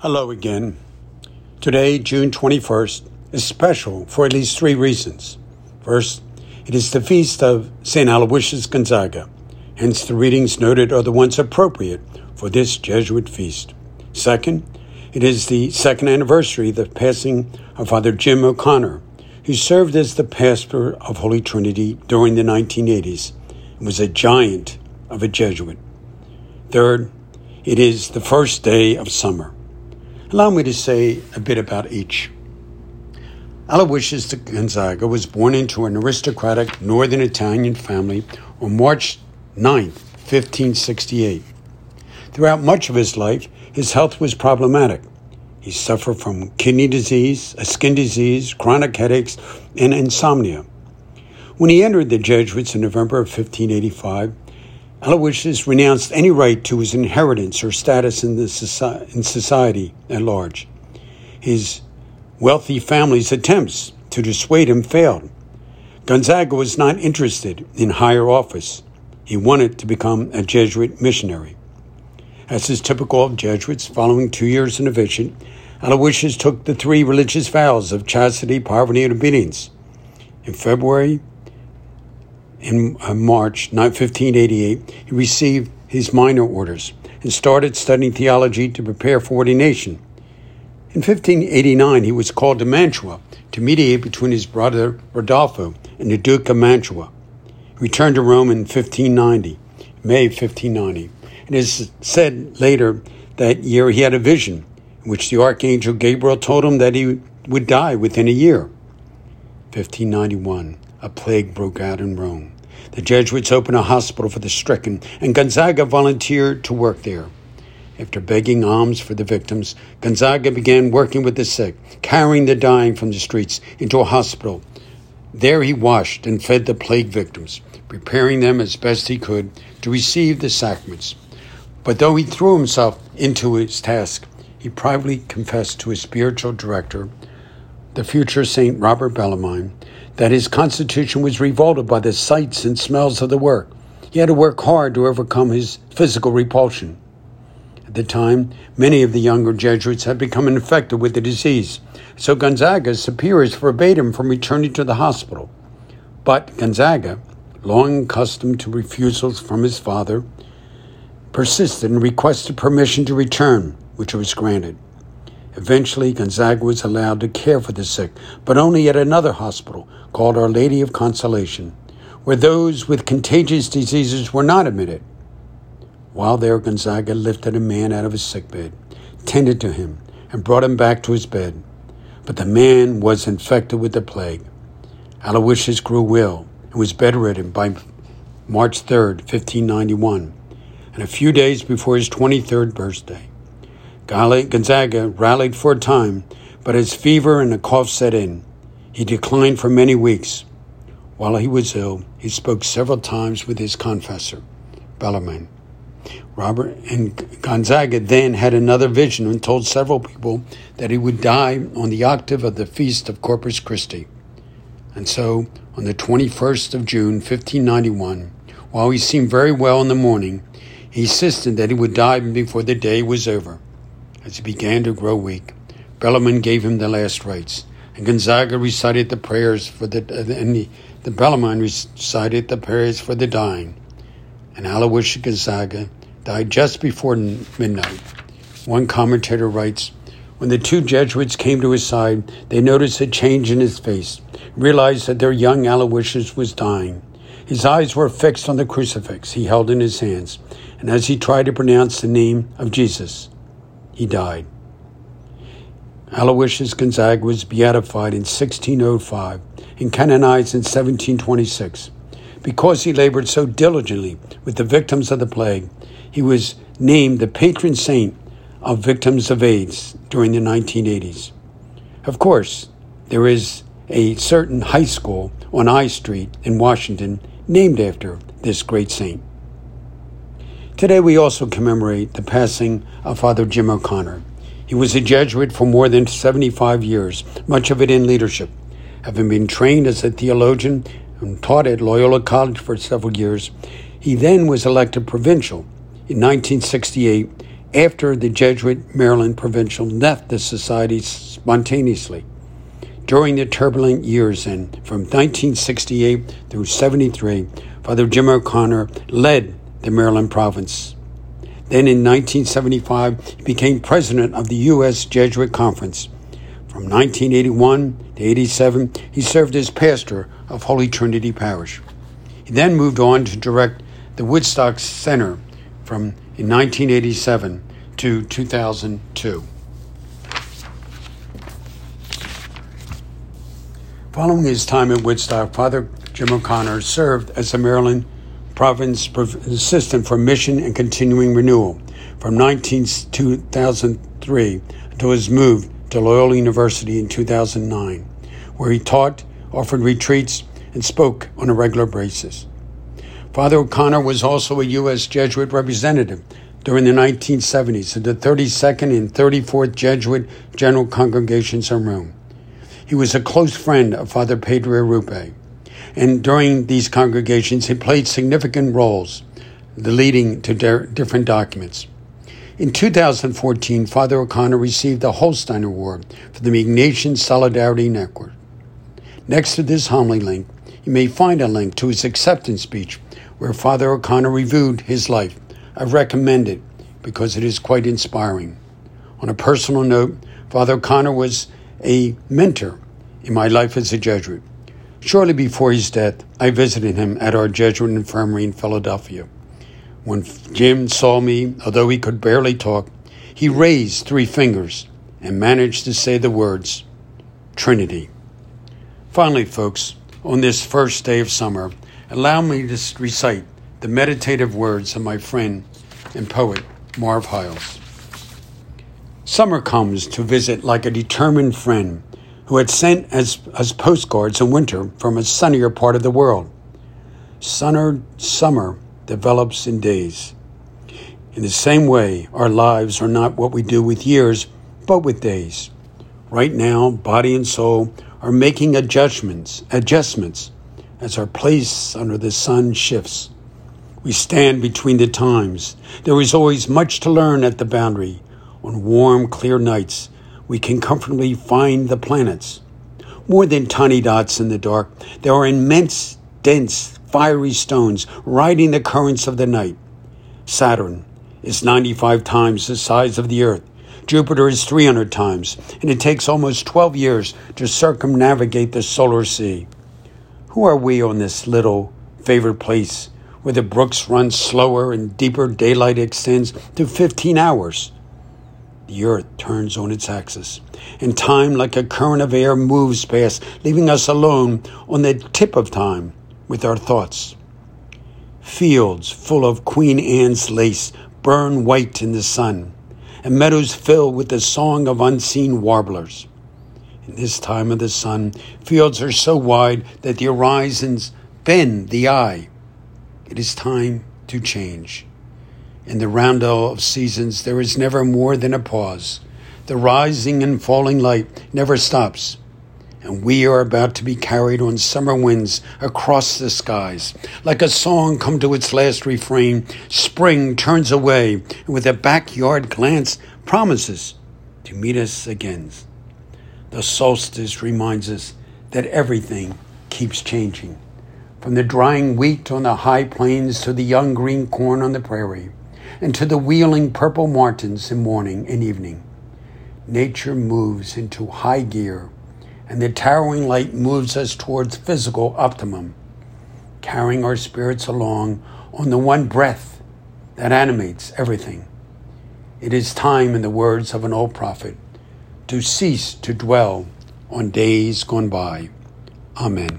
Hello again. Today, June 21st, is special for at least three reasons. First, it is the feast of St. Aloysius Gonzaga, hence the readings noted are the ones appropriate for this Jesuit feast. Second, it is the second anniversary of the passing of Father Jim O'Connor, who served as the pastor of Holy Trinity during the 1980s and was a giant of a Jesuit. Third, it is the first day of summer. Allow me to say a bit about each. Aloysius Gonzaga was born into an aristocratic northern Italian family on March 9, 1568. Throughout much of his life, his health was problematic. He suffered from kidney disease, a skin disease, chronic headaches, and insomnia. When he entered the Jesuits in November of 1585, Aloysius renounced any right to his inheritance or status in society at large. His wealthy family's attempts to dissuade him failed. Gonzaga was not interested in higher office. He wanted to become a Jesuit missionary. As is typical of Jesuits, following 2 years in novitiate, Aloysius took the three religious vows of chastity, poverty, and obedience. In March 1588, he received his minor orders and started studying theology to prepare for ordination. In 1589, he was called to Mantua to mediate between his brother Rodolfo and the Duke of Mantua. He returned to Rome in May 1590. It is said later that year he had a vision in which the Archangel Gabriel told him that he would die within a year. 1591, a plague broke out in Rome. The Jesuits opened a hospital for the stricken, and Gonzaga volunteered to work there. After begging alms for the victims, Gonzaga began working with the sick, carrying the dying from the streets into a hospital. There he washed and fed the plague victims, preparing them as best he could to receive the sacraments. But though he threw himself into his task, he privately confessed to his spiritual director, the future Saint Robert Bellarmine, that his constitution was revolted by the sights and smells of the work. He had to work hard to overcome his physical repulsion. At the time, many of the younger Jesuits had become infected with the disease, so Gonzaga's superiors forbade him from returning to the hospital. But Gonzaga, long accustomed to refusals from his father, persisted and requested permission to return, which was granted. Eventually, Gonzaga was allowed to care for the sick, but only at another hospital called Our Lady of Consolation, where those with contagious diseases were not admitted. While there, Gonzaga lifted a man out of his sickbed, tended to him, and brought him back to his bed. But the man was infected with the plague. Aloysius grew ill and was bedridden by March 3, 1591, and a few days before his 23rd birthday. Gonzaga rallied for a time, but as fever and a cough set in, he declined for many weeks. While he was ill, he spoke several times with his confessor, Bellarmine. Gonzaga then had another vision and told several people that he would die on the octave of the feast of Corpus Christi. And so, on the 21st of June, 1591, while he seemed very well in the morning, he insisted that he would die before the day was over. As he began to grow weak, Bellarmine gave him the last rites, and Gonzaga recited the prayers for the Bellarmine recited the prayers for the dying. And Aloysius Gonzaga died just before midnight. One commentator writes, when the two Jesuits came to his side, they noticed a change in his face, realized that their young Aloysius was dying. His eyes were fixed on the crucifix he held in his hands, and as he tried to pronounce the name of Jesus, he died. Aloysius Gonzaga was beatified in 1605 and canonized in 1726. Because he labored so diligently with the victims of the plague, he was named the patron saint of victims of AIDS during the 1980s. Of course, there is a certain high school on I Street in Washington named after this great saint. Today we also commemorate the passing of Father Jim O'Connor. He was a Jesuit for more than 75 years, much of it in leadership. Having been trained as a theologian and taught at Loyola College for several years, he then was elected provincial in 1968 after the Jesuit Maryland Provincial left the society spontaneously. During the turbulent years and from 1968 through 73, Father Jim O'Connor led the Maryland province. Then in 1975, he became president of the U.S. Jesuit Conference. From 1981 to 87, he served as pastor of Holy Trinity Parish. He then moved on to direct the Woodstock Center in 1987 to 2002. Following his time at Woodstock, Father Jim O'Connor served as the Maryland Province Assistant for Mission and Continuing Renewal from 2003 until his move to Loyola University in 2009, where he taught, offered retreats, and spoke on a regular basis. Father O'Connor was also a U.S. Jesuit representative during the 1970s at the 32nd and 34th Jesuit General Congregations in Rome. He was a close friend of Father Pedro Arrupe, and during these congregations he played significant roles, leading to different documents. In 2014, Father O'Connor received the Holstein Award for the Ignatian Solidarity Network. Next to this homily link, you may find a link to his acceptance speech where Father O'Connor reviewed his life. I recommend it because it is quite inspiring. On a personal note, Father O'Connor was a mentor in my life as a Jesuit. Shortly before his death, I visited him at our Jesuit infirmary in Philadelphia. When Jim saw me, although he could barely talk, he raised 3 fingers and managed to say the words, Trinity. Finally, folks, on this first day of summer, allow me to recite the meditative words of my friend and poet, Marv Hiles. Summer comes to visit like a determined friend who had sent us postcards in winter from a sunnier part of the world. Summer develops in days. In the same way, our lives are not what we do with years, but with days. Right now, body and soul are making adjustments as our place under the sun shifts. We stand between the times. There is always much to learn at the boundary. On warm, clear nights, we can comfortably find the planets. More than tiny dots in the dark, there are immense, dense, fiery stones riding the currents of the night. Saturn is 95 times the size of the Earth. Jupiter is 300 times, and it takes almost 12 years to circumnavigate the solar sea. Who are we on this little favored place where the brooks run slower and deeper daylight extends to 15 hours? The earth turns on its axis, and time, like a current of air, moves past, leaving us alone on the tip of time with our thoughts. Fields full of Queen Anne's lace burn white in the sun, and meadows fill with the song of unseen warblers. In this time of the sun, fields are so wide that the horizons bend the eye. It is time to change. In the roundel of seasons, there is never more than a pause. The rising and falling light never stops. And we are about to be carried on summer winds across the skies. Like a song come to its last refrain, spring turns away and with a backyard glance promises to meet us again. The solstice reminds us that everything keeps changing. From the drying wheat on the high plains to the young green corn on the prairie, and to the wheeling purple martins in morning and evening. Nature moves into high gear, and the towering light moves us towards physical optimum, carrying our spirits along on the one breath that animates everything. It is time, in the words of an old prophet, to cease to dwell on days gone by. Amen.